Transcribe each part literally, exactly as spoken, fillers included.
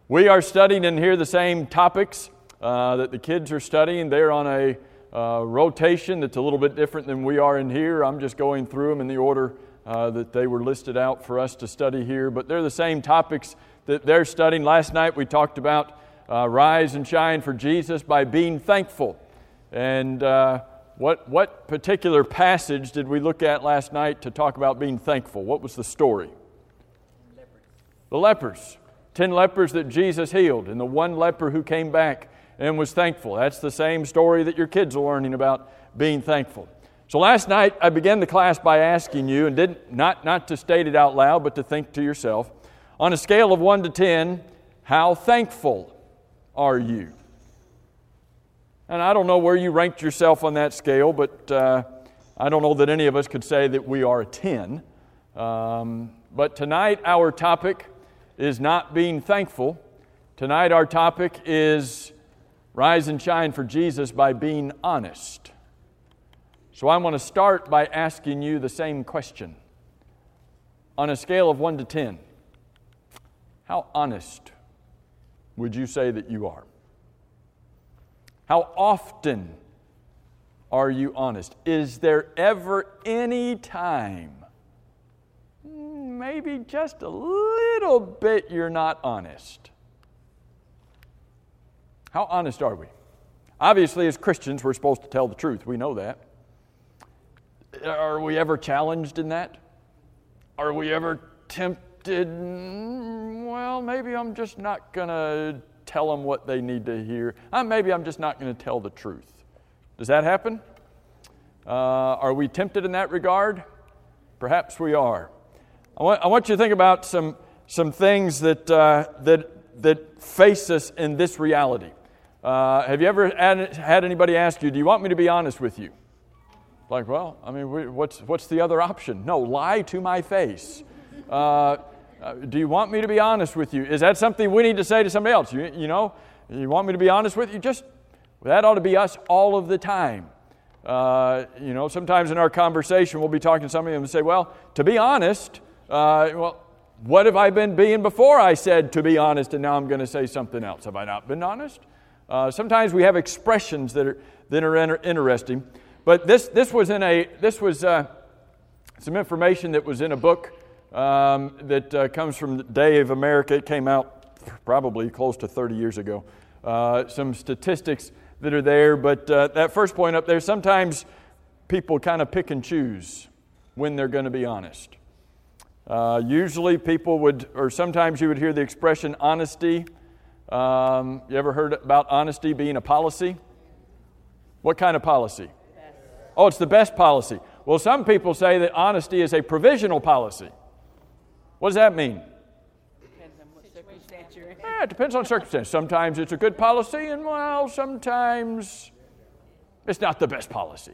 We are studying in here the same topics uh, that the kids are studying. They're on a uh, rotation that's a little bit different than we are in here. I'm just going through them in the order uh, that they were listed out for us to study here. But they're the same topics that they're studying. Last night we talked about uh, rise and shine for Jesus by being thankful. And uh, what, what particular passage did we look at last night to talk about being thankful? What was the story? Lepers. The lepers. Ten lepers that Jesus healed, and the one leper who came back and was thankful. That's the same story that your kids are learning about being thankful. So last night I began the class by asking you, and didn't not, not to state it out loud, but to think to yourself, on a scale of one to ten, how thankful are you? And I don't know where you ranked yourself on that scale, but uh, I don't know that any of us could say that we are a ten. Um, but tonight our topic is not being thankful. Tonight our topic is rise and shine for Jesus by being honest. So I want to start by asking you the same question. On a scale of one to ten, how honest would you say that you are? How often are you honest? Is there ever any time, maybe just a little bit, you're not honest? How honest are we? Obviously, as Christians, we're supposed to tell the truth. We know that. Are we ever challenged in that? Are we ever tempted? Well, maybe I'm just not going to tell them what they need to hear. Uh, maybe I'm just not going to tell the truth. Does that happen? Uh, are we tempted in that regard? Perhaps we are. I want, I want you to think about some some things that uh, that that face us in this reality. Uh, have you ever had, had anybody ask you, "Do you want me to be honest with you?" Like, well, I mean, we, what's what's the other option? No, lie to my face. Uh, uh, do you want me to be honest with you? Is that something we need to say to somebody else? You, you know, you want me to be honest with you? Just that ought to be us all of the time. Uh, you know, sometimes in our conversation we'll be talking to somebody and say, "Well, to be honest." Uh, well, what have I been being before I said to be honest, and now I'm going to say something else? Have I not been honest? Uh, sometimes we have expressions that are that are inter- interesting. But this this was in a this was uh, some information that was in a book um, that uh, comes from the Day of America. It came out probably close to thirty years ago. Uh, some statistics that are there, but uh, that first point up there. Sometimes people kind of pick and choose when they're going to be honest. Uh, usually people would, or sometimes you would hear the expression honesty. Um, you ever heard about honesty being a policy? What kind of policy? Oh, it's the best policy. Well, some people say that honesty is a provisional policy. What does that mean? Depends on what circumstance you're in. Yeah, it depends on circumstance. Sometimes it's a good policy, and well, sometimes it's not the best policy.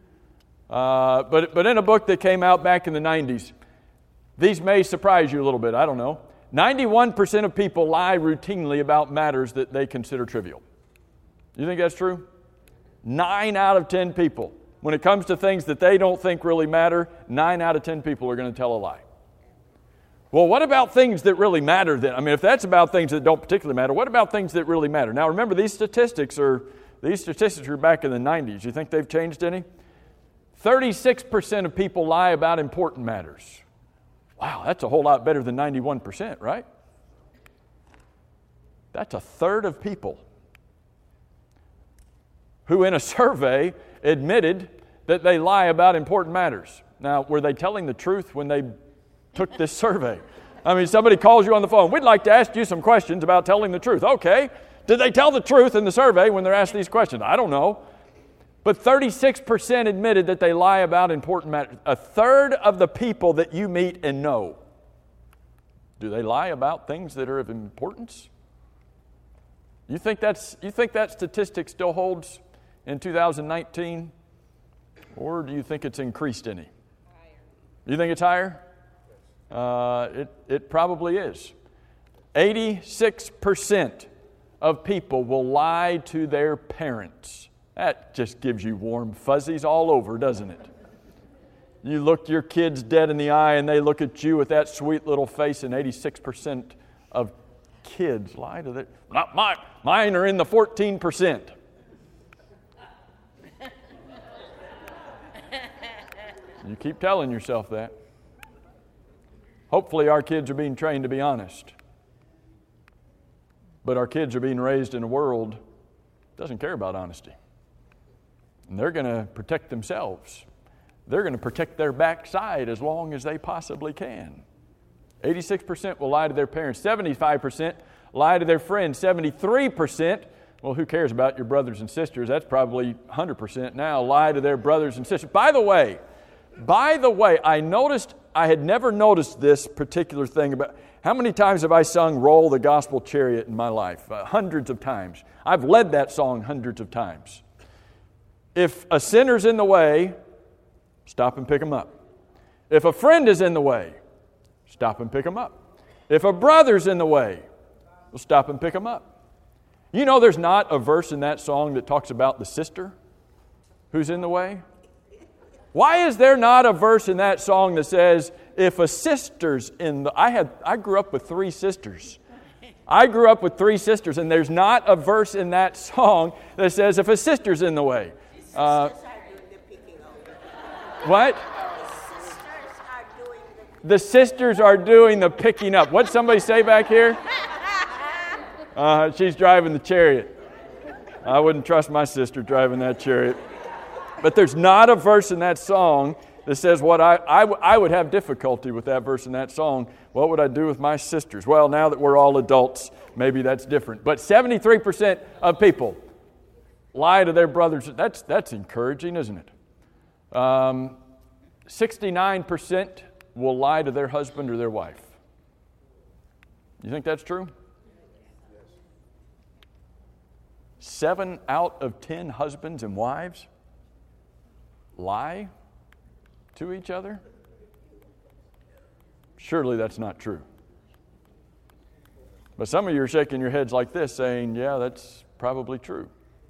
Uh, but but in a book that came out back in the nineties, these may surprise you a little bit, I don't know. ninety-one percent of people lie routinely about matters that they consider trivial. You think that's true? Nine out of ten people. When it comes to things that they don't think really matter, nine out of ten people are going to tell a lie. Well, what about things that really matter then? I mean, if that's about things that don't particularly matter, what about things that really matter? Now, remember, these statistics are these statistics are back in the nineties. You think they've changed any? thirty-six percent of people lie about important matters. Wow, that's a whole lot better than ninety-one percent, right? That's a third of people who in a survey admitted that they lie about important matters. Now, were they telling the truth when they took this survey? I mean, somebody calls you on the phone. We'd like to ask you some questions about telling the truth. Okay. Did they tell the truth in the survey when they're asked these questions? I don't know. But thirty-six percent admitted that they lie about important matters. A third of the people that you meet and know, do they lie about things that are of importance? You think that's you think that statistic still holds in two thousand nineteen? Or do you think it's increased any? Higher. You think it's higher? Uh, it, it probably is. eighty-six percent of people will lie to their parents. That just gives you warm fuzzies all over, doesn't it? You look your kids dead in the eye and they look at you with that sweet little face, and eighty-six percent of kids lie to their... Not mine. Mine are in the fourteen percent. You keep telling yourself that. Hopefully our kids are being trained to be honest. But our kids are being raised in a world that doesn't care about honesty. And they're going to protect themselves. They're going to protect their backside as long as they possibly can. eighty-six percent will lie to their parents. seventy-five percent lie to their friends. seventy-three percent, well, who cares about your brothers and sisters? That's probably one hundred percent now, lie to their brothers and sisters. By the way, by the way, I noticed, I had never noticed this particular thing about, how many times have I sung Roll the Gospel Chariot in my life? Uh, hundreds of times. I've led that song hundreds of times. If a sinner's in the way, stop and pick them up. If a friend is in the way, stop and pick them up. If a brother's in the way, we'll stop and pick them up. You know there's not a verse in that song that talks about the sister who's in the way? Why is there not a verse in that song that says, if a sister's in the... I had I grew up with three sisters. I grew up with three sisters, and there's not a verse in that song that says, if a sister's in the way. Uh, what? The sisters are doing the picking up. What'd somebody say back here? Uh, she's driving the chariot. I wouldn't trust my sister driving that chariot. But there's not a verse in that song that says what I, I, w- I would have difficulty with that verse in that song. What would I do with my sisters? Well, now that we're all adults, maybe that's different. But seventy-three percent of people lie to their brothers. That's, that's encouraging, isn't it? Um, sixty-nine percent will lie to their husband or their wife. You think that's true? Seven out of ten husbands and wives lie to each other? Surely that's not true. But some of you are shaking your heads like this, saying, yeah, that's probably true.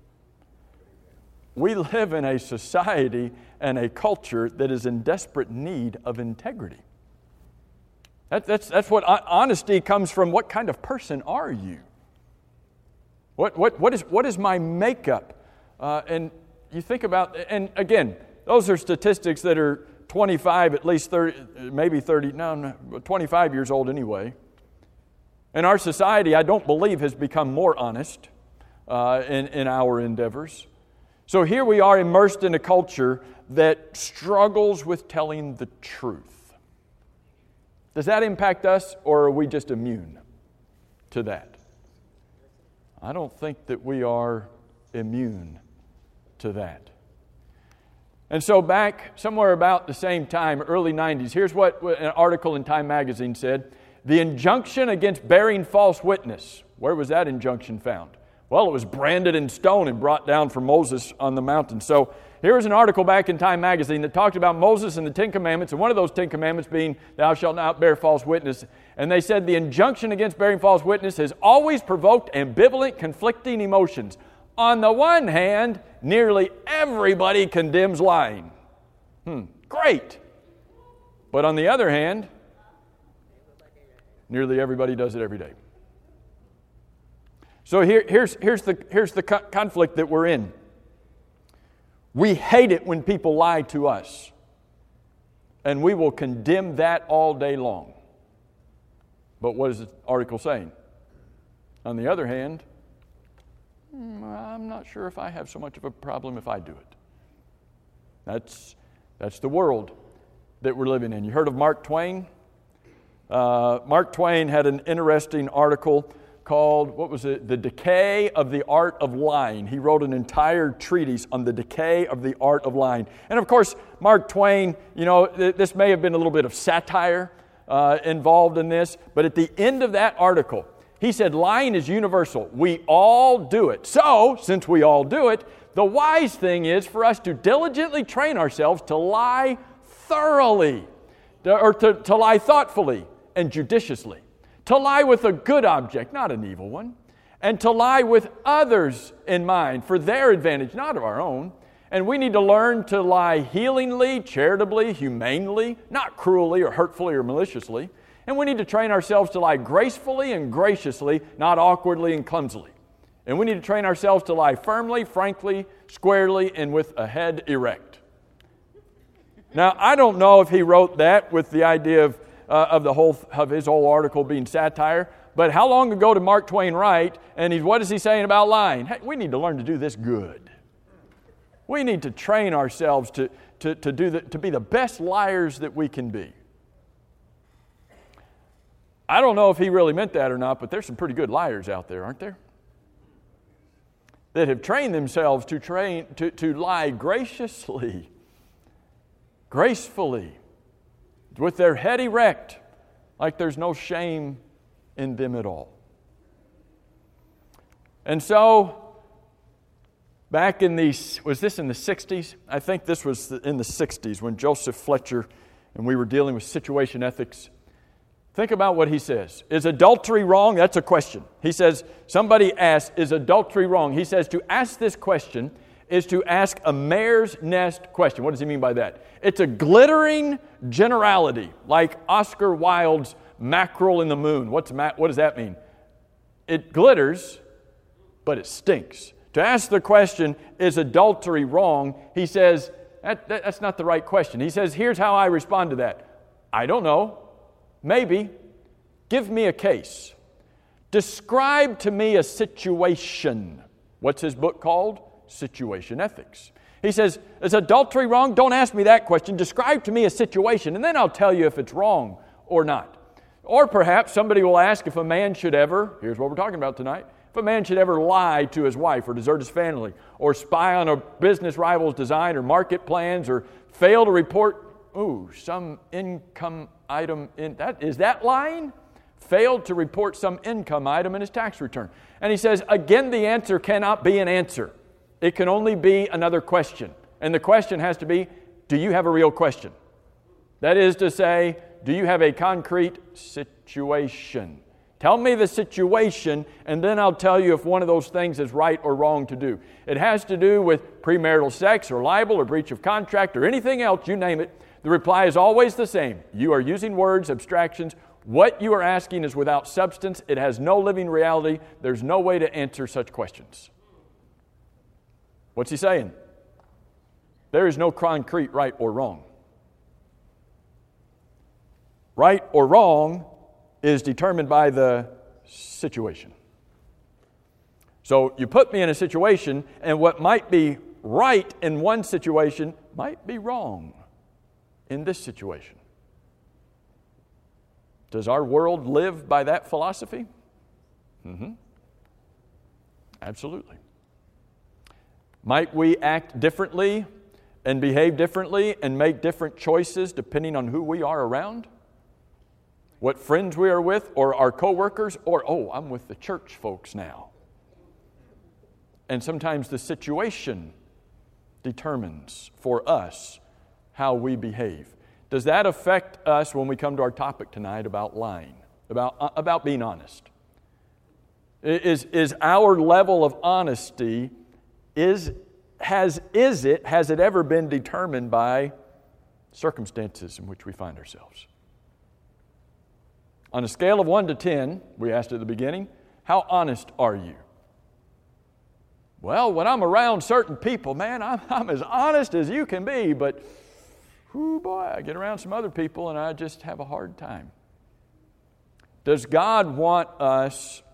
We live in a society and a culture that is in desperate need of integrity. That, that's, that's what honesty comes from. What kind of person are you? What, what, what, is, what is my makeup? Uh, and you think about, and again, those are statistics that are twenty-five, at least thirty, maybe thirty, no, no, twenty-five years old anyway. And our society, I don't believe, has become more honest uh, in, in our endeavors. So here we are immersed in a culture that struggles with telling the truth. Does that impact us, or are we just immune to that? I don't think that we are immune to that. And so back somewhere about the same time, early nineties, here's what an article in Time magazine said. The injunction against bearing false witness. Where was that injunction found? Well, it was branded in stone and brought down from Moses on the mountain. So here's an article back in Time magazine that talked about Moses and the Ten Commandments, and one of those Ten Commandments being, thou shalt not bear false witness. And they said the injunction against bearing false witness has always provoked ambivalent, conflicting emotions. On the one hand, nearly everybody condemns lying. Hmm, great. But on the other hand, nearly everybody does it every day. So here, here's, here's the, here's the co- conflict that we're in. We hate it when people lie to us. And we will condemn that all day long. But what is the article saying? On the other hand, I'm not sure if I have so much of a problem if I do it. That's, that's the world that we're living in. You heard of Mark Twain? Uh, Mark Twain had an interesting article called, what was it? The Decay of the Art of Lying. He wrote an entire treatise on the decay of the art of lying. And of course, Mark Twain, you know, th- this may have been a little bit of satire uh, involved in this, but at the end of that article, he said, lying is universal. We all do it. So, since we all do it, the wise thing is for us to diligently train ourselves to lie thoroughly, to, or to, to lie thoughtfully and judiciously, to lie with a good object, not an evil one, and to lie with others in mind for their advantage, not of our own. And we need to learn to lie healingly, charitably, humanely, not cruelly or hurtfully or maliciously. And we need to train ourselves to lie gracefully and graciously, not awkwardly and clumsily. And we need to train ourselves to lie firmly, frankly, squarely, and with a head erect. Now, I don't know if he wrote that with the idea of, uh, of, the whole, of his whole article being satire, but how long ago did Mark Twain write, and he's, what is he saying about lying? Hey, we need to learn to do this good. We need to train ourselves to, to, to, do the, to be the best liars that we can be. I don't know if he really meant that or not, but there's some pretty good liars out there, aren't there? That have trained themselves to train to, to lie graciously, gracefully, with their head erect, like there's no shame in them at all. And so, back in the, was this in the sixties? I think this was in the sixties when Joseph Fletcher and we were dealing with situation ethics. Think about what he says. Is adultery wrong? That's a question. He says, somebody asks, is adultery wrong? He says to ask this question is to ask a mare's nest question. What does he mean by that? It's a glittering generality, like Oscar Wilde's mackerel in the moon. What's ma- what does that mean? It glitters, but it stinks. To ask the question, is adultery wrong? He says, that, that, that's not the right question. He says, here's how I respond to that. I don't know. Maybe. Give me a case. Describe to me a situation. What's his book called? Situation Ethics. He says, is adultery wrong? Don't ask me that question. Describe to me a situation, and then I'll tell you if it's wrong or not. Or perhaps somebody will ask if a man should ever, here's what we're talking about tonight, if a man should ever lie to his wife or desert his family or spy on a business rival's design or market plans or fail to report, ooh, some income item in that. Is that lying? Failed to report some income item in his tax return. And he says, again, the answer cannot be an answer. It can only be another question. And the question has to be, do you have a real question? That is to say, do you have a concrete situation? Tell me the situation, and then I'll tell you if one of those things is right or wrong to do. It has to do with premarital sex or libel or breach of contract or anything else, you name it. The reply is always the same. You are using words, abstractions. What you are asking is without substance. It has no living reality. There's no way to answer such questions. What's he saying? There is no concrete right or wrong. Right or wrong is determined by the situation. So you put me in a situation, and what might be right in one situation might be wrong in this situation. Does our world live by that philosophy? Mm-hmm. Absolutely. Might we act differently and behave differently and make different choices depending on who we are around? What friends we are with, or our coworkers, or, oh, I'm with the church folks now. And sometimes the situation determines for us how we behave. Does that affect us when we come to our topic tonight about lying, about, uh, about being honest? Is, is our level of honesty, is, has, is it, has it ever been determined by circumstances in which we find ourselves? On a scale of one to ten, we asked at the beginning, how honest are you? Well, when I'm around certain people, man, I'm, I'm as honest as you can be, but whoo boy, I get around some other people and I just have a hard time. Does God want us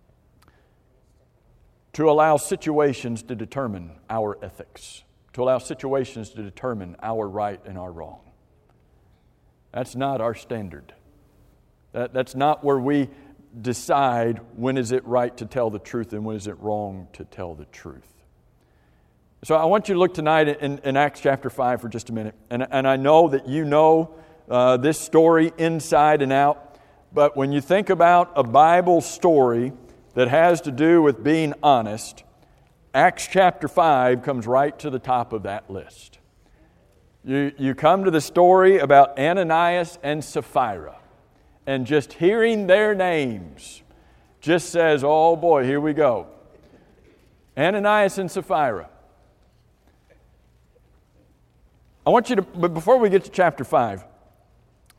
to allow situations to determine our ethics, to allow situations to determine our right and our wrong? That's not our standard. That, that's not where we decide when is it right to tell the truth and when is it wrong to tell the truth. So I want you to look tonight in, in Acts chapter five for just a minute. And, and I know that you know uh, this story inside and out. But when you think about a Bible story that has to do with being honest, Acts chapter five comes right to the top of that list. You, you come to the story about Ananias and Sapphira. And just hearing their names just says, oh boy, here we go. Ananias and Sapphira. I want you to, but before we get to chapter five,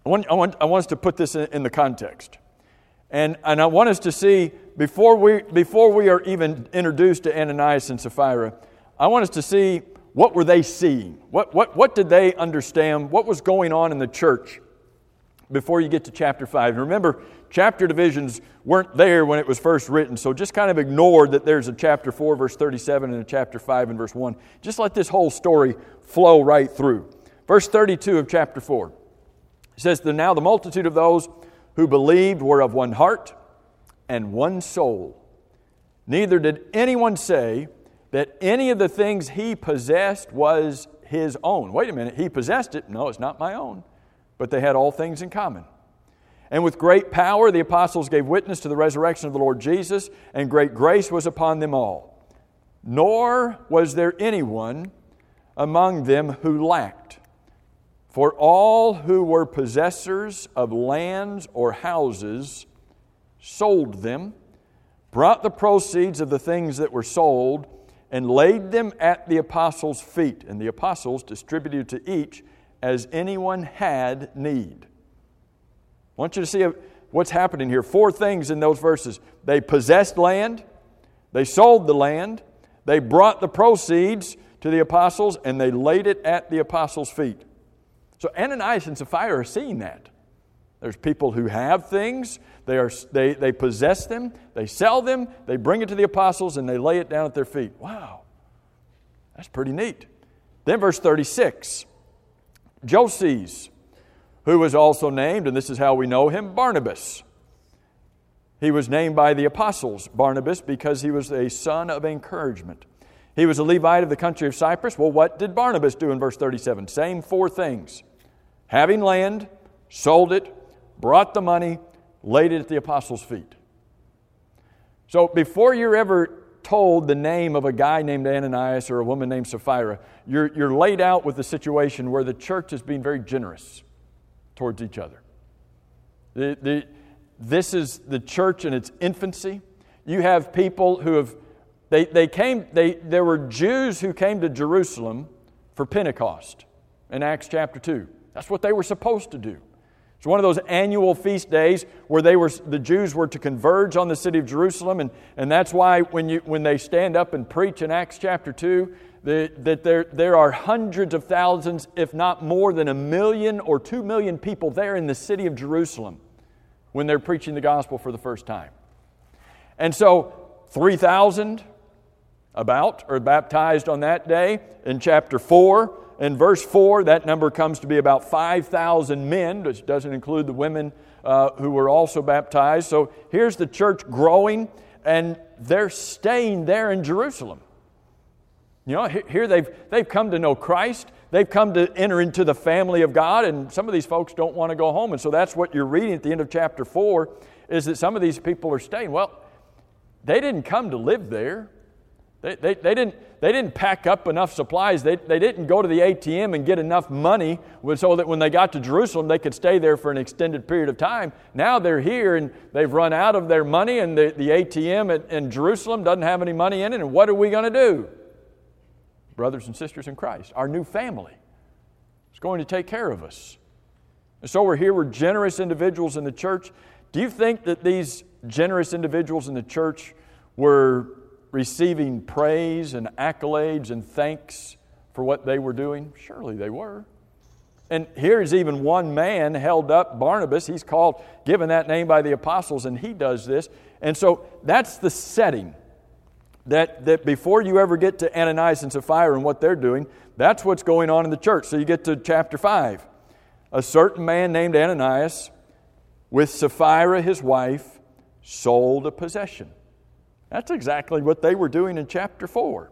I want, I want, I want us to put this in, in the context. And, and I want us to see, before we, before we are even introduced to Ananias and Sapphira, I want us to see what were they seeing? What, what, what did they understand? What was going on in the church before you get to chapter five? And remember, chapter divisions weren't there when it was first written, so just kind of ignore that there's a chapter four, verse thirty-seven, and a chapter five and verse one. Just let this whole story flow right through. Verse thirty-two of chapter four. It says, "Now the multitude of those who believed were of one heart and one soul. Neither did anyone say that any of the things he possessed was his own." Wait a minute, he possessed it? No, it's not my own. But they had all things in common. "And with great power the apostles gave witness to the resurrection of the Lord Jesus, and great grace was upon them all. Nor was there anyone among them who lacked. For all who were possessors of lands or houses sold them, brought the proceeds of the things that were sold, and laid them at the apostles' feet. And the apostles distributed to each as anyone had need." I want you to see what's happening here. Four things in those verses. They possessed land, they sold the land, they brought the proceeds to the apostles, and they laid it at the apostles' feet. So Ananias and Sapphira are seeing that. There's people who have things, they, are, they, they possess them, they sell them, they bring it to the apostles, and they lay it down at their feet. Wow, that's pretty neat. Then verse thirty-six, Joses, who was also named, and this is how we know him, Barnabas. He was named by the apostles Barnabas because he was a son of encouragement. He was a Levite of the country of Cyprus. Well, what did Barnabas do in verse thirty-seven? Same four things. Having land, sold it, brought the money, laid it at the apostles' feet. So before you're ever told the name of a guy named Ananias or a woman named Sapphira, you're, you're laid out with a situation where the church is being very generous towards each other. The, the, this is the church in its infancy. You have people who have, they, they came, they, there were Jews who came to Jerusalem for Pentecost in Acts chapter two. That's what they were supposed to do. It's one of those annual feast days where they were, the Jews were to converge on the city of Jerusalem, and, and that's why when you when they stand up and preach in Acts chapter two, the, that there, there are hundreds of thousands, if not more than a million or two million people there in the city of Jerusalem when they're preaching the gospel for the first time. And so three thousand about are baptized on that day. In chapter four, in verse four, that number comes to be about five thousand men, which doesn't include the women uh, who were also baptized. So here's the church growing, and they're staying there in Jerusalem. You know, here they've, they've come to know Christ. They've come to enter into the family of God, and some of these folks don't want to go home. And so that's what you're reading at the end of chapter four, is that some of these people are staying. Well, they didn't come to live there. They, they, they, didn't, they didn't pack up enough supplies. They, they didn't go to the A T M and get enough money so that when they got to Jerusalem, they could stay there for an extended period of time. Now they're here and they've run out of their money, and the, the A T M in, in Jerusalem doesn't have any money in it. And what are we going to do? Brothers and sisters in Christ, our new family is going to take care of us. And so we're here, we're generous individuals in the church. Do you think that these generous individuals in the church were receiving praise and accolades and thanks for what they were doing? Surely they were. And here's even one man held up, Barnabas. He's called, given that name by the apostles, and he does this. And so that's the setting. That, that before you ever get to Ananias and Sapphira and what they're doing, that's what's going on in the church. So you get to chapter five. A certain man named Ananias, with Sapphira his wife, sold a possession. That's exactly what they were doing in chapter four.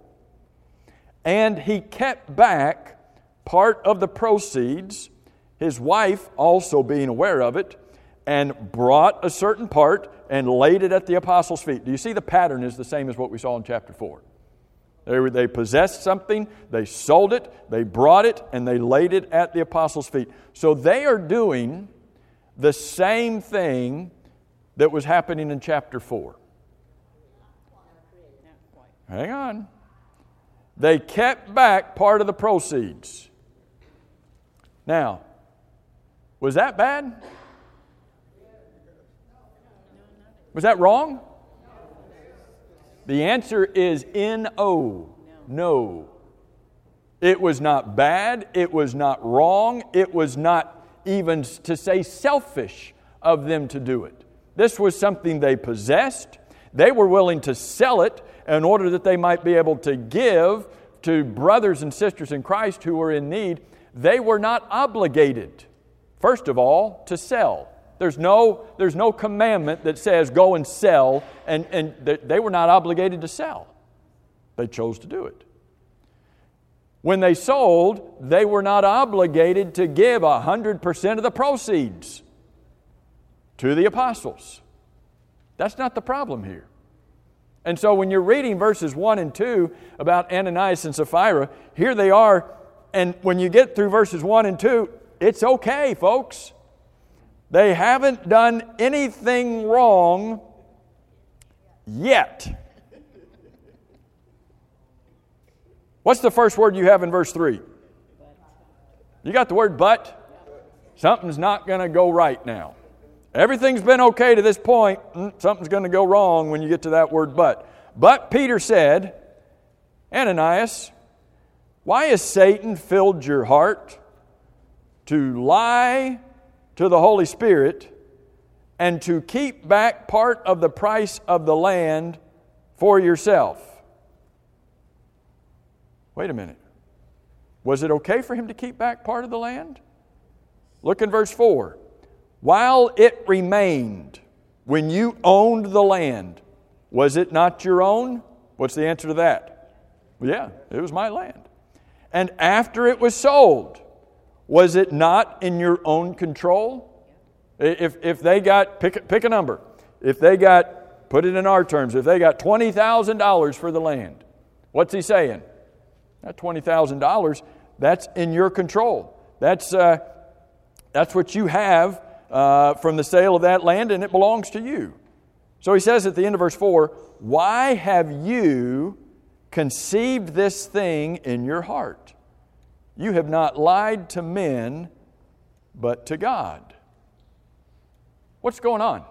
And he kept back part of the proceeds, his wife also being aware of it, and brought a certain part and laid it at the apostles' feet. Do you see the pattern is the same as what we saw in chapter four? They, were, they possessed something, they sold it, they brought it, and they laid it at the apostles' feet. So they are doing the same thing that was happening in chapter four. Hang on. They kept back part of the proceeds. Now, Was that bad? Was that wrong? The answer is N O. No. It was not bad. It was not wrong. It was not even, to say, selfish of them to do it. This was something they possessed. They were willing to sell it in order that they might be able to give to brothers and sisters in Christ who were in need. They were not obligated, first of all, to sell. There's no, there's no commandment that says go and sell, and, and they were not obligated to sell. They chose to do it. When they sold, they were not obligated to give one hundred percent of the proceeds to the apostles. That's not the problem here. And so when you're reading verses one and two about Ananias and Sapphira, here they are, and when you get through verses one and two, it's okay, folks. They haven't done anything wrong yet. What's the first word you have in verse three? You got the word but? Something's not going to go right now. Everything's been okay to this point. Something's going to go wrong when you get to that word but. But Peter said, Ananias, why has Satan filled your heart to lie to the Holy Spirit and to keep back part of the price of the land for yourself? Wait a minute. Was it okay for him to keep back part of the land? Look in verse four. While it remained, when you owned the land, was it not your own? What's the answer to that? Well, yeah, it was my land. And after it was sold, was it not in your own control? If, if they got, pick, pick a number. If they got, put it in our terms, if they got twenty thousand dollars for the land, what's he saying? That twenty thousand dollars, that's in your control. That's, uh, that's what you have uh, from the sale of that land, and it belongs to you. So he says at the end of verse four, why have you conceived this thing in your heart? You have not lied to men, but to God. What's going on?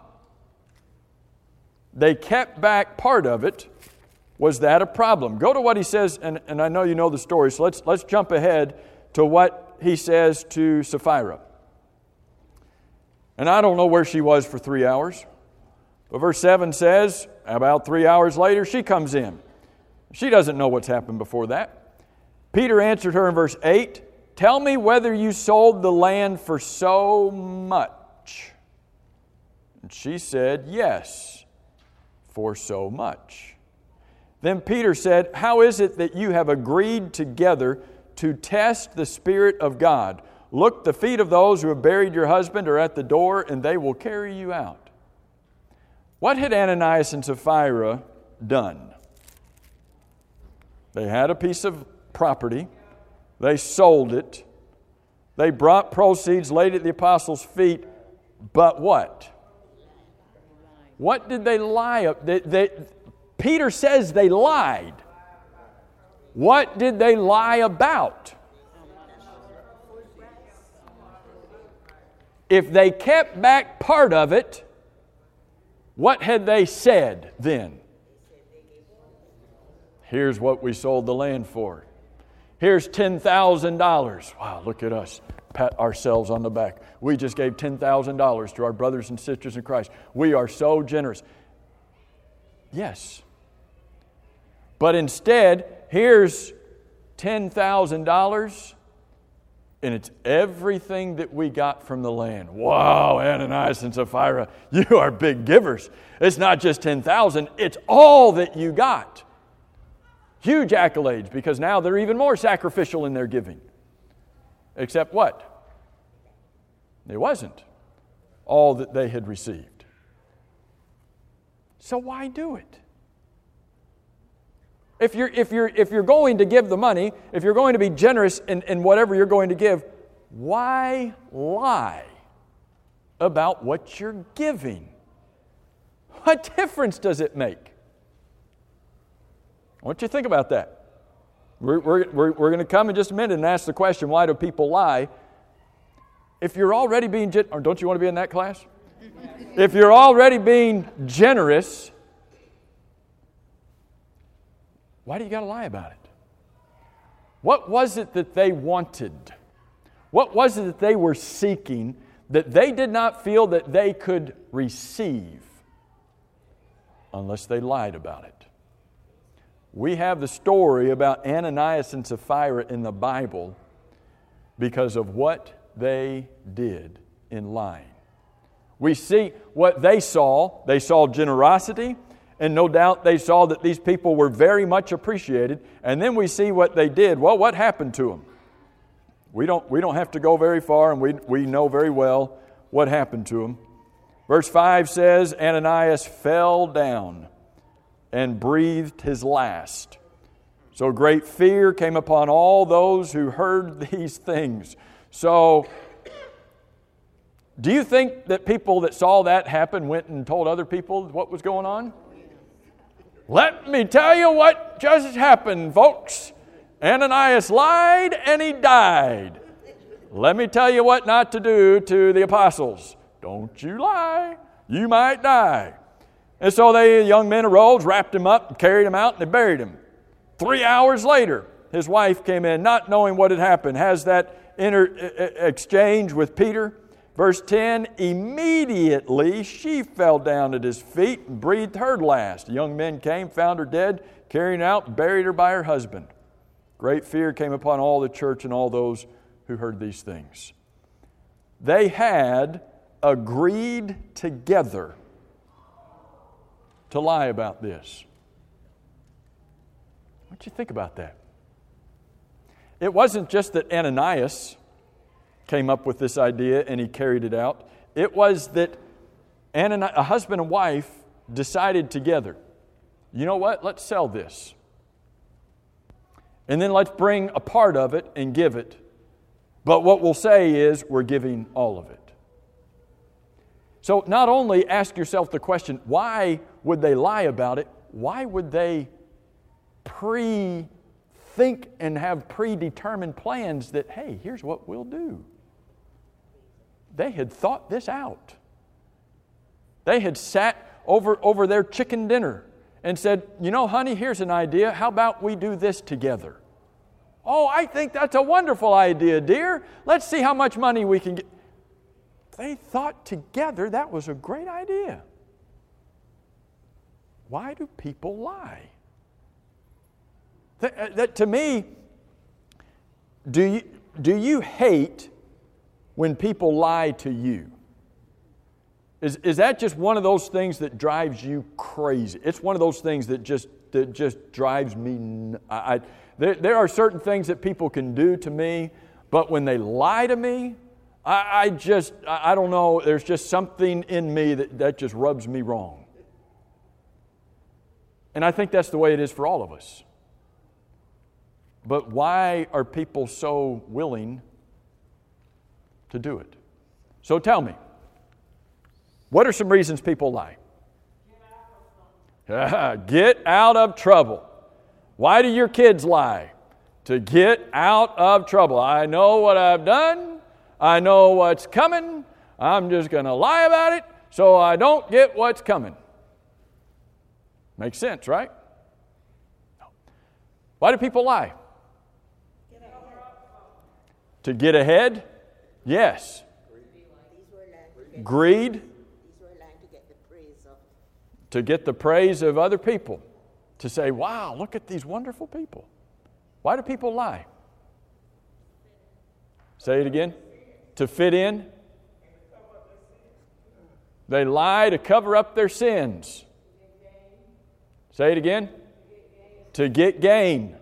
They kept back part of it. Was that a problem? Go to what he says, and, and I know you know the story, so let's, let's jump ahead to what he says to Sapphira. And I don't know where she was for three hours. But verse seven says, about three hours later, she comes in. She doesn't know what's happened before that. Peter answered her in verse eight, tell me whether you sold the land for so much. And she said, yes, for so much. Then Peter said, how is it that you have agreed together to test the Spirit of God? Look, the feet of those who have buried your husband are at the door, and they will carry you out. What had Ananias and Sapphira done? They had a piece of property. They sold it. They brought proceeds, laid at the apostles' feet. But what? What did they lie up? They, they, Peter says they lied. What did they lie about? If they kept back part of it, what had they said then? Here's what we sold the land for. Here's ten thousand dollars. Wow, look at us. Pat ourselves on the back. We just gave ten thousand dollars to our brothers and sisters in Christ. We are so generous. Yes. But instead, here's ten thousand dollars, and it's everything that we got from the land. Wow, Ananias and Sapphira, you are big givers. It's not just ten thousand dollars, it's all that you got. Huge accolades, because now they're even more sacrificial in their giving. Except what? It wasn't all that they had received. So why do it? If you're, if you're, if you're going to give the money, if you're going to be generous in, in whatever you're going to give, why lie about what you're giving? What difference does it make? I want you to think about that. We're, we're, we're, we're going to come in just a minute and ask the question, why do people lie? if you're already being, gen- or don't you want to be in that class? If you're already being generous, why do you got to lie about it? What was it that they wanted? What was it that they were seeking that they did not feel that they could receive unless they lied about it? We have the story about Ananias and Sapphira in the Bible because of what they did in lying. We see what they saw. They saw generosity, and no doubt they saw that these people were very much appreciated. And then we see what they did. Well, what happened to them? We don't, we don't have to go very far, and we, we know very well what happened to them. Verse five says, Ananias fell down and breathed his last. So great fear came upon all those who heard these things. So, do you think that people that saw that happen went and told other people what was going on? Let me tell you what just happened, folks. Ananias lied and he died. Let me tell you what not to do to the apostles. Don't you lie. You might die. And so the young men arose, wrapped him up, and carried him out, and they buried him. Three hours later, his wife came in, not knowing what had happened, has that inter- exchange with Peter. Verse ten, immediately she fell down at his feet and breathed her last. The young men came, found her dead, carried her out, and buried her by her husband. Great fear came upon all the church and all those who heard these things. They had agreed together to lie about this. What do you think about that? It wasn't just that Ananias came up with this idea and he carried it out. It was that Ananias, a husband and wife decided together, you know what, let's sell this. And then let's bring a part of it and give it. But what we'll say is we're giving all of it. So not only ask yourself the question, why would they lie about it? Why would they pre-think and have predetermined plans that, hey, here's what we'll do? They had thought this out. They had sat over, over their chicken dinner and said, you know, honey, here's an idea. How about we do this together? Oh, I think that's a wonderful idea, dear. Let's see how much money we can get. They thought together that was a great idea. Why do people lie? That, that to me, do you, do you hate when people lie to you? Is, is that just one of those things that drives you crazy? It's one of those things that just that just drives me. I, I, there, there are certain things that people can do to me, but when they lie to me, I, I just, I, I don't know, there's just something in me that, that just rubs me wrong. And I think that's the way it is for all of us. But why are people so willing to do it? So tell me, what are some reasons people lie? Get out of trouble. Why do your kids lie? To get out of trouble. I know what I've done. I know what's coming. I'm just going to lie about it so I don't get what's coming. Makes sense, right? Why do people lie? To get ahead? Yes. Greed? To get the praise of other people. To say, wow, look at these wonderful people. Why do people lie? Say it again. To fit in. They lie to cover up their sins. Say it again. To get gain.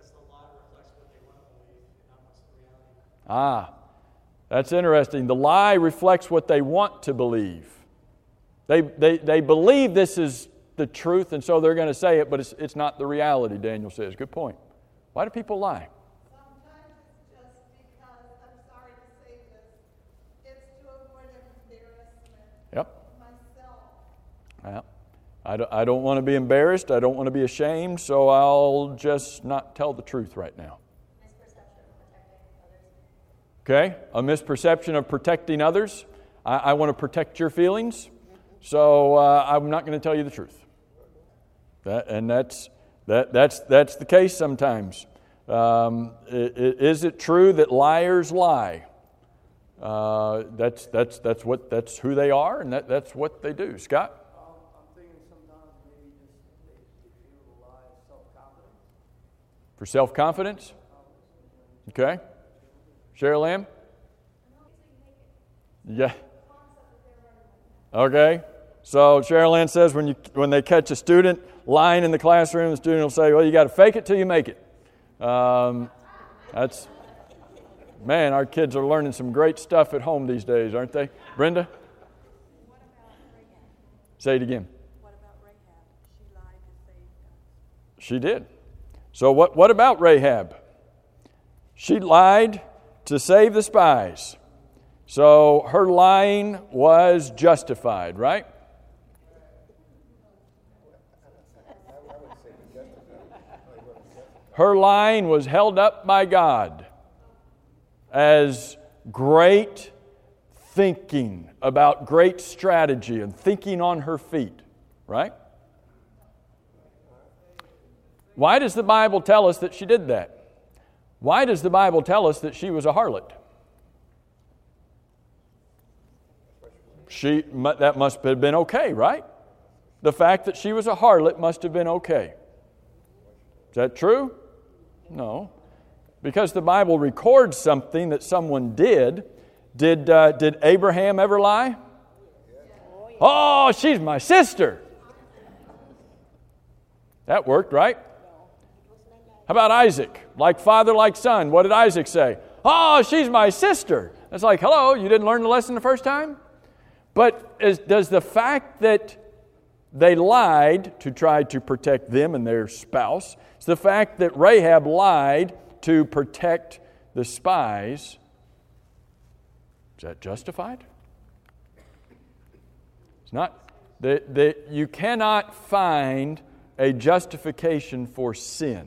Ah, that's interesting. The lie reflects what they want to believe. They, they, they believe this is the truth, and so they're going to say it, but it's, it's not the reality, Daniel says. Good point. Why do people lie? Sometimes it's just because, I'm sorry to say this, it's to avoid embarrassment Yep. myself. Yeah. I don't, I don't want to be embarrassed. I don't want to be ashamed, so I'll just not tell the truth right now. Misperception of protecting others. Okay? A misperception of protecting others. I, I want to protect your feelings, so uh, I'm not going to tell you the truth. That, and that's that that's that's the case sometimes. Um, it, it, is it true that liars lie? Uh, that's that's that's what that's who they are, and that, that's what they do. Scott? Um, I'm thinking sometimes maybe just they, they feel the lie of self-confidence. For self-confidence? Okay. Cheryl Lamb? Yeah. Okay. So Cheryl Ann says when you when they catch a student lying in the classroom, the student will say, well, you got to fake it till you make it. Um, that's, man, our kids are learning some great stuff at home these days, aren't they? Brenda? What about Rahab? Say it again. What about Rahab? She lied to save God. She did. So what, what about Rahab? She lied to save the spies. So her lying was justified, right? Her lying was held up by God as great thinking about great strategy and thinking on her feet, right? Why does the Bible tell us that she did that? Why does the Bible tell us that she was a harlot? She, that must have been okay, right? The fact that she was a harlot must have been okay. Is that true? No. Because the Bible records something that someone did. Did, uh, did Abraham ever lie? Oh, she's my sister. That worked, right? How about Isaac? Like father, like son. What did Isaac say? Oh, she's my sister. It's like, hello, you didn't learn the lesson the first time? But is, does the fact that they lied to try to protect them and their spouse, it's the fact that Rahab lied to protect the spies, is that justified? It's not. The, the, you cannot find a justification for sin.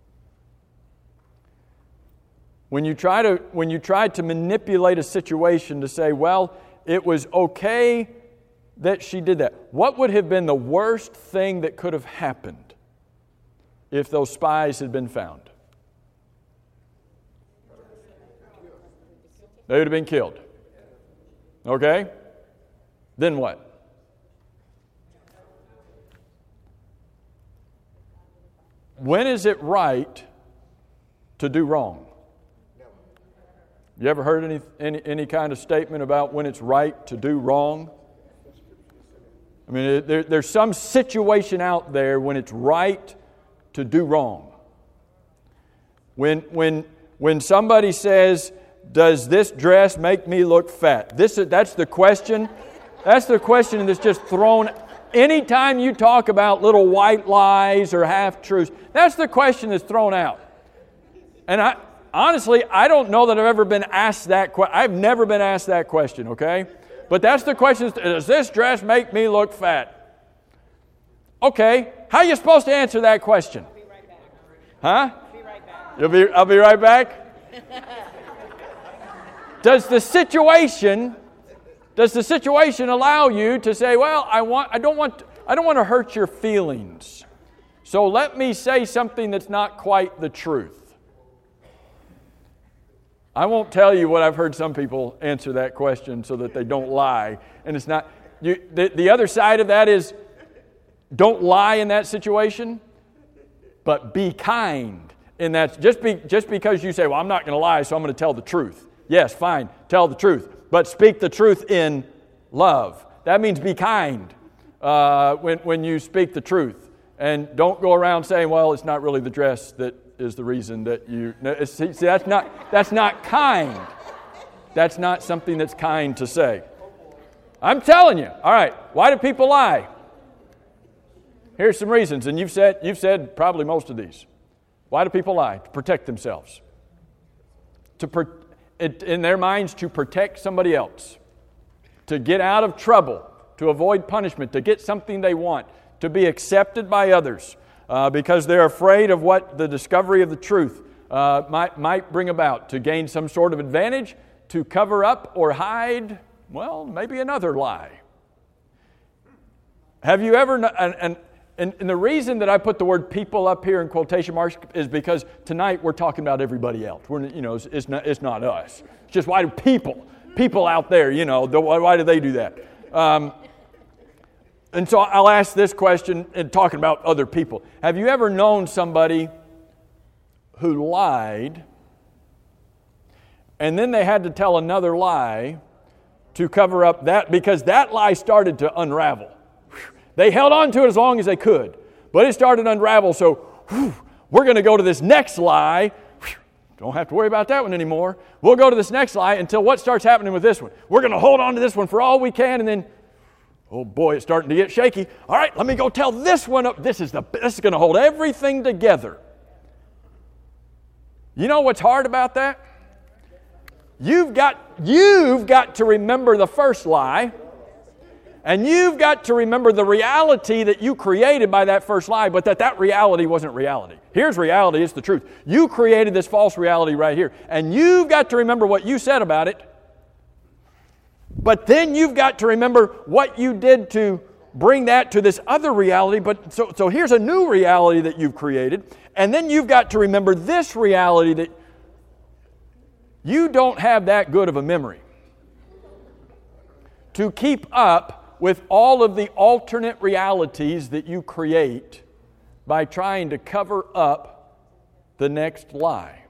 When you try to when you try to manipulate a situation to say, well, it was okay that she did that. What would have been the worst thing that could have happened if those spies had been found? They would have been killed. Okay? Then what? When is it right to do wrong? You ever heard any, any any kind of statement about when it's right to do wrong? I mean, there, there's some situation out there when it's right to do wrong. When when when somebody says, "Does this dress make me look fat?" This that's the question. That's the question that's just thrown. Anytime you talk about little white lies or half truths, that's the question that's thrown out. And I. Honestly, I don't know that I've ever been asked that question. I've never been asked that question, okay? But that's the question. Does this dress make me look fat? Okay. How are you supposed to answer that question? I'll be right back. Huh? I'll be right back. You'll be, I'll be right back? Does the situation, does the situation allow you to say, well, I want, I don't want, I don't want to hurt your feelings. So let me say something that's not quite the truth. I won't tell you what I've heard some people answer that question so that they don't lie. And it's not, you, the, the other side of that is don't lie in that situation, but be kind in that. Just, be, just because you say, well, I'm not going to lie, so I'm going to tell the truth. Yes, fine, tell the truth. But speak the truth in love. That means be kind uh, when, when you speak the truth. And don't go around saying, well, it's not really the dress that is the reason that you... See, see, that's not that's not kind. That's not something that's kind to say. I'm telling you. All right, why do people lie? Here's some reasons, and you've said you've said probably most of these. Why do people lie? To protect themselves. To pro- in their minds, to protect somebody else. To get out of trouble. To avoid punishment. To get something they want. To be accepted by others. Uh, because they're afraid of what the discovery of the truth uh, might, might bring about to gain some sort of advantage, to cover up or hide, well, maybe another lie. Have you ever, and, and, and, and the reason that I put the word people up here in quotation marks is because tonight we're talking about everybody else. We're, you know, it's, it's, not, it's not us. It's just why do people, people out there, you know, why, why do they do that? Um, and so I'll ask this question in talking about other people. Have you ever known somebody who lied and then they had to tell another lie to cover up that because that lie started to unravel? They held on to it as long as they could, but it started to unravel, so whew, we're going to go to this next lie. Whew, don't have to worry about that one anymore. We'll go to this next lie until what starts happening with this one? We're going to hold on to this one for all we can, and then, oh boy, it's starting to get shaky. All right, let me go tell this one up. This is, the, this is going to hold everything together. You know what's hard about that? You've got, you've got to remember the first lie. And you've got to remember the reality that you created by that first lie, but that that reality wasn't reality. Here's reality, it's the truth. You created this false reality right here. And you've got to remember what you said about it. But then you've got to remember what you did to bring that to this other reality. But so, so here's a new reality that you've created. And then you've got to remember this reality that you don't have that good of a memory to keep up with all of the alternate realities that you create by trying to cover up the next lie.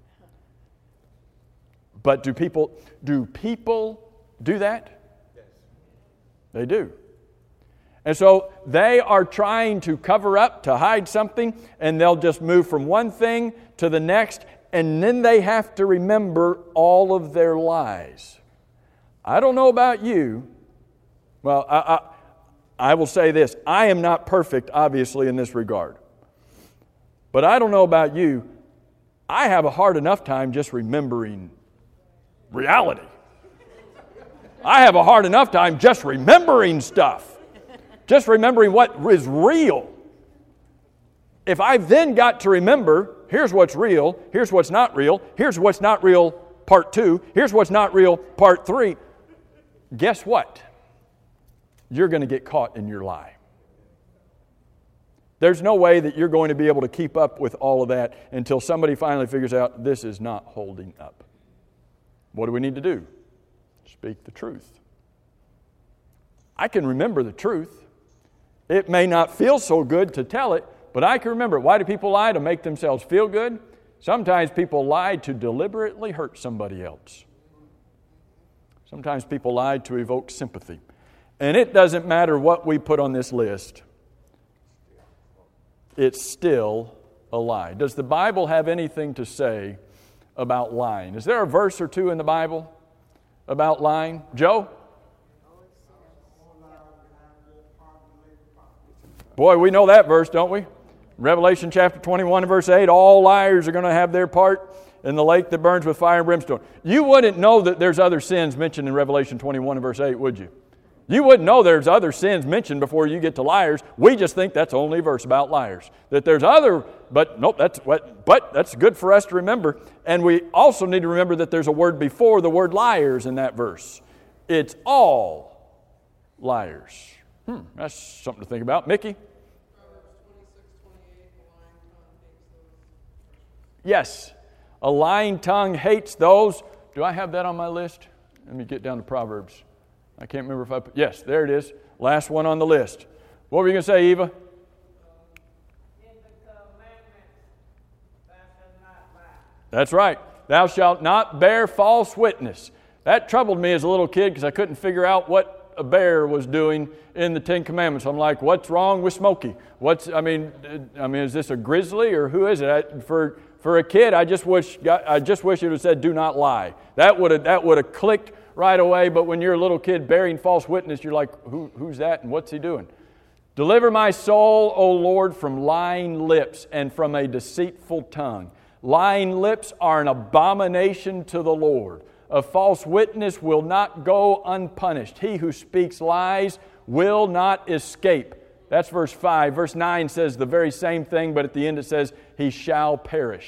But do people do people do that? Yes. They do. And so they are trying to cover up, to hide something, and they'll just move from one thing to the next, and then they have to remember all of their lies. I don't know about you. Well, I, I, I will say this. I am not perfect, obviously, in this regard. But I don't know about you. I have a hard enough time just remembering reality. I have a hard enough time just remembering stuff. Just remembering what is real. If I've then got to remember, here's what's real, here's what's not real, here's what's not real, part two, here's what's not real, part three, guess what? You're going to get caught in your lie. There's no way that you're going to be able to keep up with all of that until somebody finally figures out this is not holding up. What do we need to do? Speak the truth. I can remember the truth. It may not feel so good to tell it, but I can remember it. Why do people lie? To make themselves feel good? Sometimes people lie to deliberately hurt somebody else. Sometimes people lie to evoke sympathy. And it doesn't matter what we put on this list. It's still a lie. Does the Bible have anything to say about lying? Is there a verse or two in the Bible about lying? Joe? Boy, we know that verse, don't we? Revelation chapter twenty-one and verse eight, all liars are going to have their part in the lake that burns with fire and brimstone. You wouldn't know that there's other sins mentioned in Revelation twenty-one and verse eight, would you? You wouldn't know there's other sins mentioned before you get to liars. We just think that's only a verse about liars. That there's other, but nope, that's what, but that's good for us to remember. And we also need to remember that there's a word before the word liars in that verse. It's all liars. Hmm, that's something to think about. Mickey? Yes, a lying tongue hates those. Do I have that on my list? Let me get down to Proverbs. I can't remember if I put, yes, there it is. Last one on the list. What were you going to say, Eva? In the commandments, thou shalt not lie. That's right. Thou shalt not bear false witness. That troubled me as a little kid because I couldn't figure out what a bear was doing in the Ten Commandments. I'm like, what's wrong with Smokey? What's, I mean, I mean, is this a grizzly or who is it? I, for for a kid, I just wish I just wish it would have said, "Do not lie." That would have that would have clicked right away. But when you're a little kid bearing false witness, you're like, Who, who's that and what's he doing? Deliver my soul, O Lord, from lying lips and from a deceitful tongue. Lying lips are an abomination to the Lord. A false witness will not go unpunished. He who speaks lies will not escape. That's verse five. Verse nine says the very same thing, but at the end it says, he shall perish.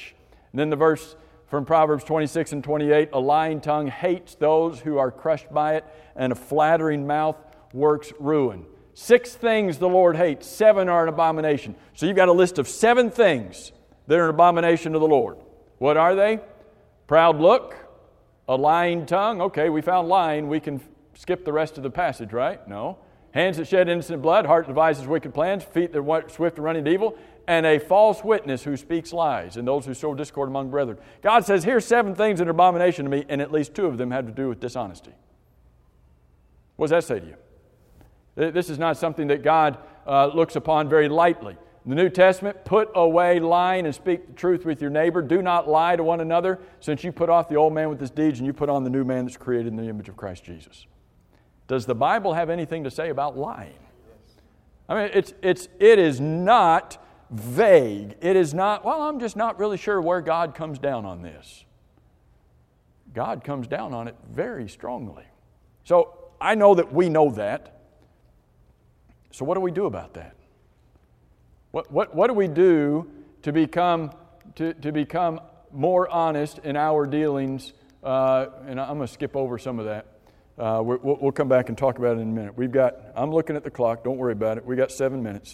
And then the verse from Proverbs twenty-six and twenty-eight, a lying tongue hates those who are crushed by it, and a flattering mouth works ruin. Six things the Lord hates, seven are an abomination. So you've got a list of seven things that are an abomination to the Lord. What are they? Proud look, a lying tongue. Okay, we found lying. We can skip the rest of the passage, right? No. Hands that shed innocent blood, heart that devises wicked plans, feet that are swift to run into evil, and a false witness who speaks lies, and those who sow discord among brethren. God says, here's seven things that are abomination to me, and at least two of them have to do with dishonesty. What does that say to you? This is not something that God uh, looks upon very lightly. In the New Testament, put away lying and speak the truth with your neighbor. Do not lie to one another, since you put off the old man with his deeds and you put on the new man that's created in the image of Christ Jesus. Does the Bible have anything to say about lying? I mean, it's it's it is not vague. It is not, well, I'm just not really sure where God comes down on this. God comes down on it very strongly. So I know that we know that. So what do we do about that? What what what do we do to become to, to become more honest in our dealings? Uh, and I'm going to skip over some of that. Uh, we'll, we'll come back and talk about it in a minute. We've got. I'm looking at the clock. Don't worry about it. We got seven minutes.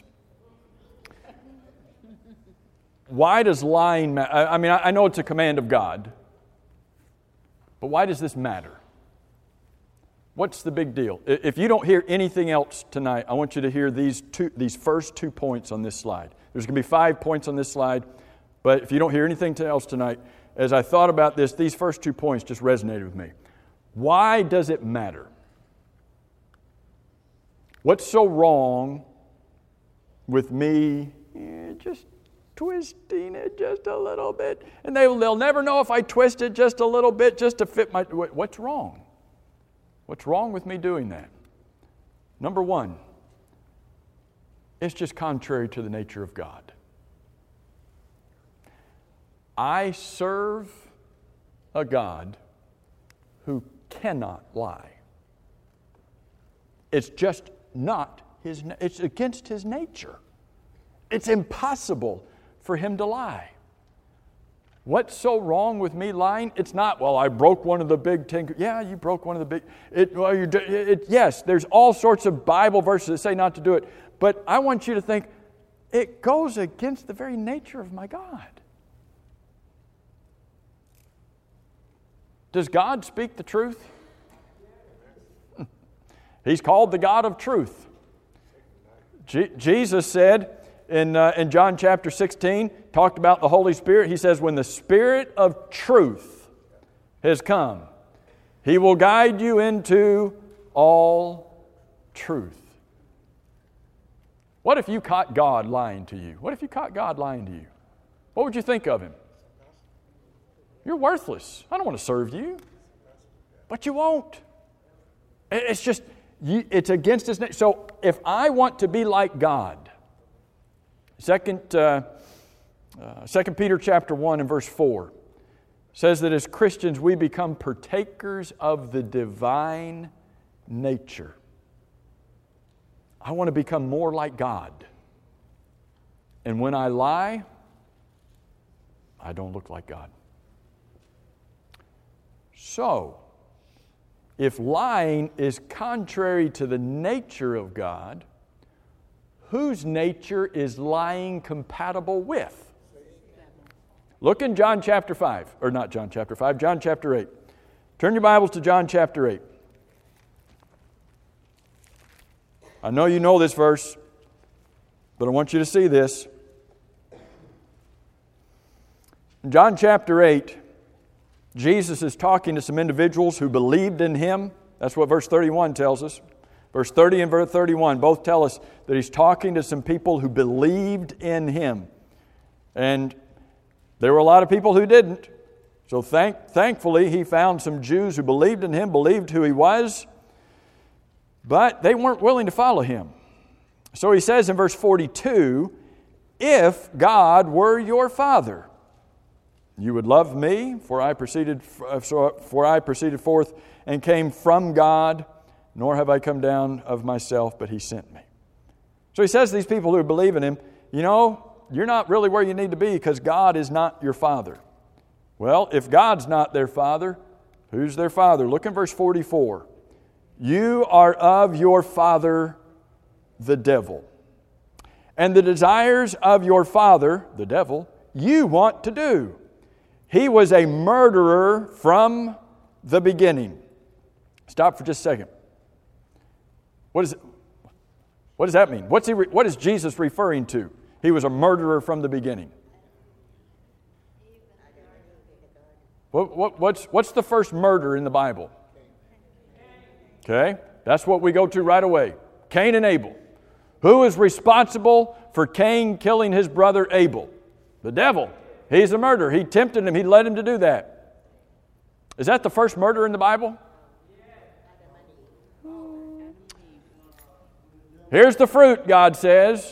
Why does lying matter? I mean, I know it's a command of God, but why does this matter? What's the big deal? If you don't hear anything else tonight, I want you to hear these two, these first two points on this slide. There's going to be five points on this slide, but if you don't hear anything else tonight, as I thought about this, these first two points just resonated with me. Why does it matter? What's so wrong with me eh, just twisting it just a little bit? And they, they'll never know if I twist it just a little bit just to fit my... What's wrong? What's wrong with me doing that? Number one, it's just contrary to the nature of God. I serve a God who cannot lie. It's just not his, it's against his nature. It's impossible for him to lie. What's so wrong with me lying? It's not, well, I broke one of the big ten. Yeah, you broke one of the big. It, well, you, it, yes, there's all sorts of Bible verses that say not to do it. But I want you to think, it goes against the very nature of my God. Does God speak the truth? He's called the God of truth. Je- Jesus said, In, uh, in John chapter sixteen, talked about the Holy Spirit. He says, when the Spirit of truth has come, He will guide you into all truth. What if you caught God lying to you? What if you caught God lying to you? What would you think of Him? You're worthless. I don't want to serve you. But you won't. It's just, you, it's against His nature. So if I want to be like God, Second, uh, uh, Second Peter chapter one and verse four says that as Christians we become partakers of the divine nature. I want to become more like God. And when I lie, I don't look like God. So, if lying is contrary to the nature of God, whose nature is lying compatible with? Look in John chapter five, or not John chapter five, John chapter eight. Turn your Bibles to John chapter eight. I know you know this verse, but I want you to see this. In John chapter eight, Jesus is talking to some individuals who believed in Him. That's what verse thirty-one tells us. Verse thirty and verse thirty-one both tell us that He's talking to some people who believed in Him. And there were a lot of people who didn't. So thank, thankfully, He found some Jews who believed in Him, believed who He was, but they weren't willing to follow Him. So He says in verse forty-two, if God were your Father, you would love me, for I proceeded, for I proceeded forth and came from God, nor have I come down of myself, but He sent me. So He says to these people who believe in Him, you know, you're not really where you need to be because God is not your Father. Well, if God's not their father, who's their father? Look in verse forty-four. You are of your father, the devil. And the desires of your father, the devil, you want to do. He was a murderer from the beginning. Stop for just a second. What is it? What does that mean? What's he re- what is Jesus referring to? He was a murderer from the beginning. What, what, what's, what's the first murder in the Bible? Okay, that's what we go to right away. Cain and Abel. Who is responsible for Cain killing his brother Abel? The devil. He's the murderer. He tempted him. He led him to do that. Is that the first murder in the Bible? Here's the fruit, God says.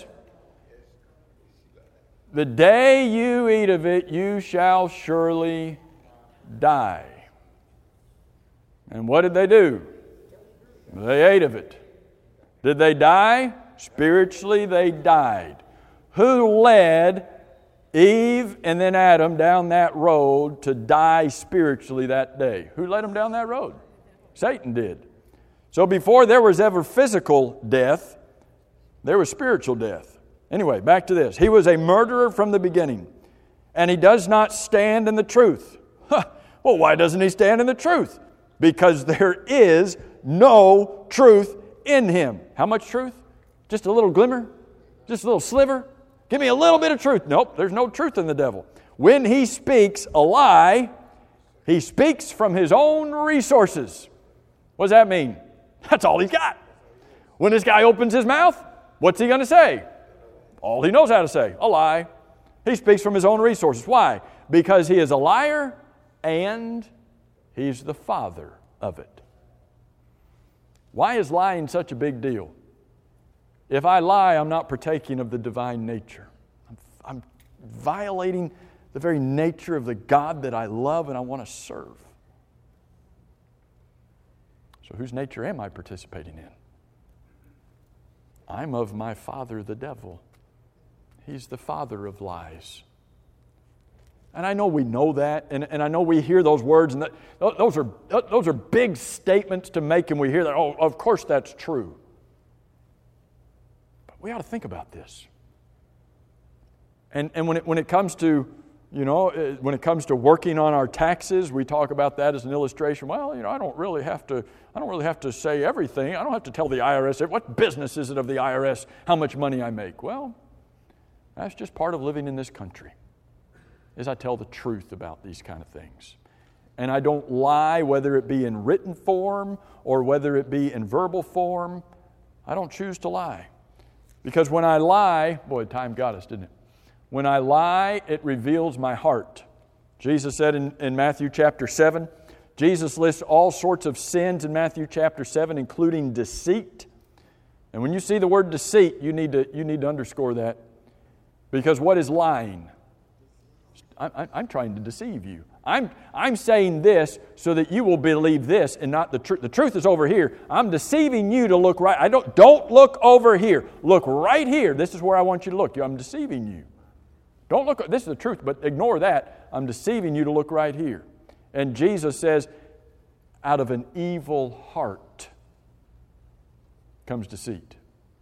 The day you eat of it, you shall surely die. And what did they do? They ate of it. Did they die? Spiritually, they died. Who led Eve and then Adam down that road to die spiritually that day? Who led them down that road? Satan did. So before there was ever physical death, there was spiritual death. Anyway, back to this. He was a murderer from the beginning, and he does not stand in the truth. Huh. Well, why doesn't he stand in the truth? Because there is no truth in him. How much truth? Just a little glimmer? Just a little sliver? Give me a little bit of truth. Nope, there's no truth in the devil. When he speaks a lie, he speaks from his own resources. What does that mean? That's all he's got. When this guy opens his mouth, what's he going to say? All he knows how to say, a lie. He speaks from his own resources. Why? Because he is a liar and he's the father of it. Why is lying such a big deal? If I lie, I'm not partaking of the divine nature. I'm, I'm violating the very nature of the God that I love and I want to serve. So whose nature am I participating in? I'm of my father, the devil. He's the father of lies. And I know we know that, and, and I know we hear those words, and that, those are those are big statements to make, and we hear that, oh, of course that's true. But we ought to think about this. And and when it when it comes to, you know, when it comes to working on our taxes, we talk about that as an illustration. Well, you know, I don't really have to I don't really have to say everything. I don't have to tell the I R S, what business is it of the I R S, how much money I make? Well, that's just part of living in this country, is I tell the truth about these kind of things. And I don't lie, whether it be in written form or whether it be in verbal form. I don't choose to lie. Because when I lie, boy, time got us, didn't it? When I lie, it reveals my heart. Jesus said in, in Matthew chapter seven, Jesus lists all sorts of sins in Matthew chapter seven, including deceit. And when you see the word deceit, you need to, you need to underscore that. Because what is lying? I, I'm trying to deceive you. I'm, I'm saying this so that you will believe this and not the truth. The truth is over here. I'm deceiving you to look right. I don't, don't look over here. Look right here. This is where I want you to look. I'm deceiving you. Don't look, this is the truth, but ignore that. I'm deceiving you to look right here. And Jesus says, out of an evil heart comes deceit.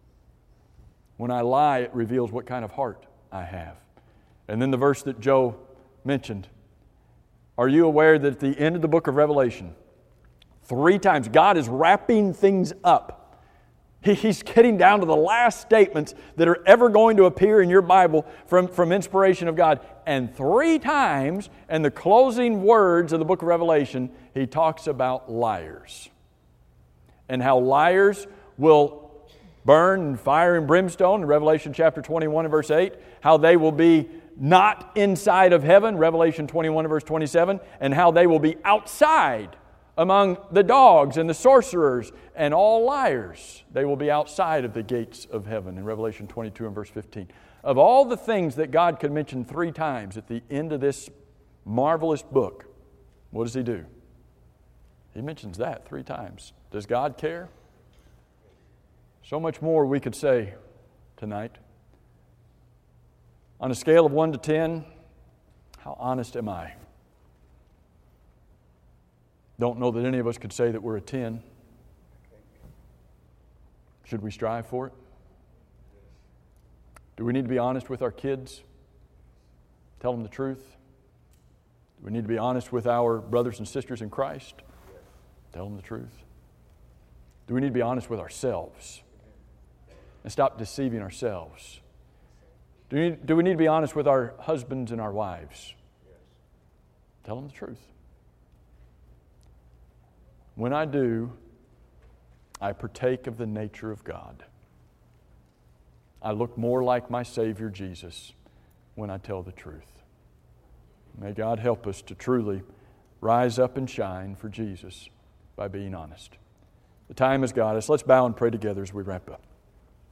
When I lie, it reveals what kind of heart I have. And then the verse that Joe mentioned. Are you aware that at the end of the book of Revelation, three times God is wrapping things up. He, he's getting down to the last statements that are ever going to appear in your Bible from, from inspiration of God. And three times in the closing words of the book of Revelation, he talks about liars. And how liars will burn in fire and brimstone in Revelation chapter twenty-one and verse eight. How they will be not inside of heaven, Revelation twenty-one and verse twenty-seven, and how they will be outside among the dogs and the sorcerers and all liars. They will be outside of the gates of heaven in Revelation twenty-two and verse fifteen. Of all the things that God could mention three times at the end of this marvelous book, what does He do? He mentions that three times. Does God care? So much more we could say tonight. On a scale of one to ten, how honest am I? Don't know that any of us could say that we're a ten. Should we strive for it? Do we need to be honest with our kids? Tell them the truth? Do we need to be honest with our brothers and sisters in Christ? Tell them the truth? Do we need to be honest with ourselves and stop deceiving ourselves? Do we, do we need to be honest with our husbands and our wives? Tell them the truth. When I do, I partake of the nature of God. I look more like my Savior Jesus when I tell the truth. May God help us to truly rise up and shine for Jesus by being honest. The time has got us. Let's bow and pray together as we wrap up.